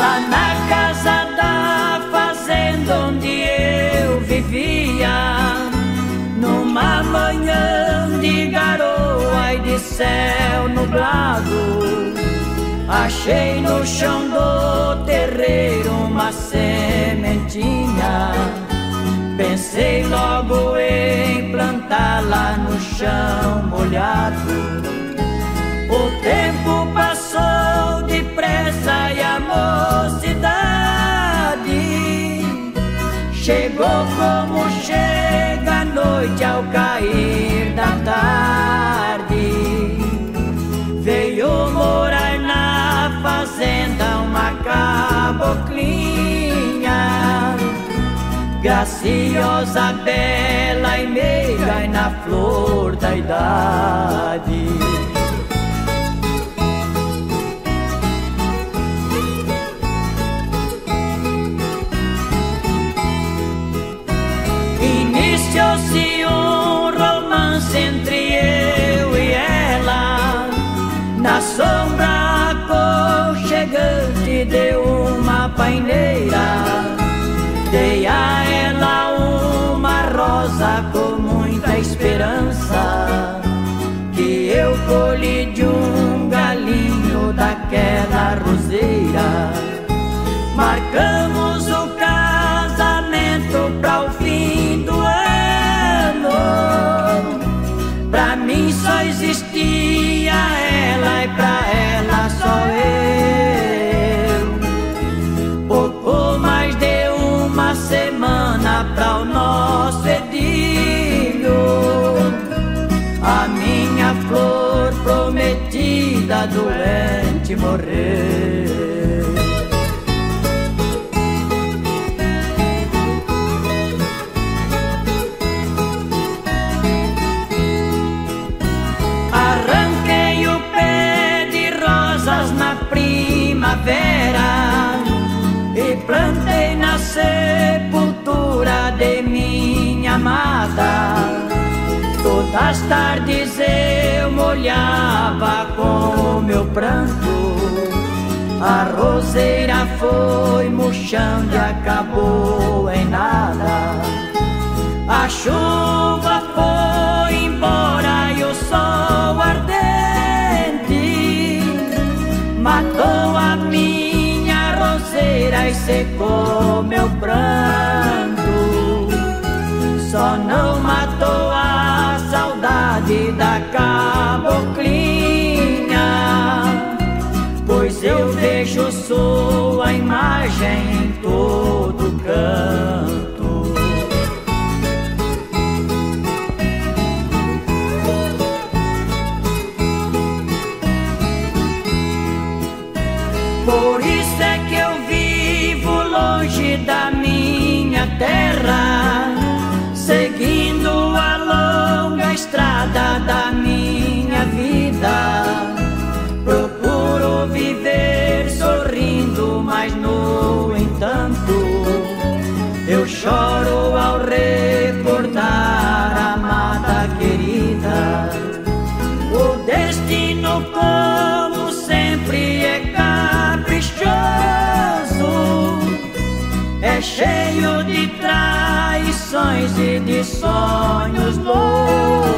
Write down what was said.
Lá na casa da fazenda onde eu vivia, numa manhã de garoa e de céu nublado, achei no chão do terreiro uma sementinha. Pensei logo em plantá-la no chão molhado. O tempo passou depressa e a mocidade chegou como chega a noite ao cair da tarde. Veio morar na fazenda uma caboclinha, graciosa, bela e meiga e na flor da idade. Iniciou-se um romance entre eu e ela, na sombra aconchegante de uma paineira. Dei a ela uma rosa com muita esperança, que eu colhi de um galinho daquela roseira. Marcamos o casamento para o fim do ano. Pra mim só existia ela e pra ela só eu. Pouco mais de uma semana pra o nosso edilho, a minha flor prometida doente morreu. Arranquei o pé de rosas na primavera e plantei na sepultura de minha amada. Todas as tardes eu molhava com meu pranto. A roseira foi murchando e acabou em nada. A chuva foi embora e o sol ardente matou a minha roseira e secou meu pranto. Só não matou a saudade da caboclinha, pois eu vejo sua imagem em todo canto. Por isso é que eu vivo longe da minha terra, seguindo a longa estrada da minha vida. Procuro viver sorrindo, mas no entanto eu choro ao recordar a amada querida. O destino, como sempre, é caprichoso, é cheio de traições e de sonhos loucos.